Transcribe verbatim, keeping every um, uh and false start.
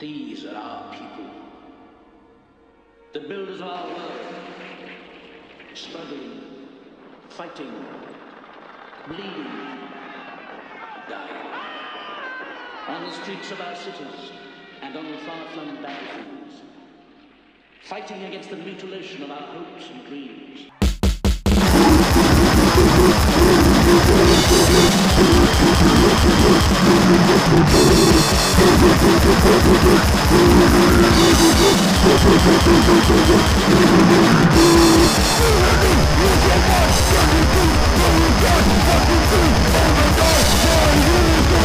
These are our people, the builders of our world, struggling, fighting, bleeding, dying. On the streets of our cities and on the far-flung battlefields, fighting against the mutilation of our hopes and dreams. You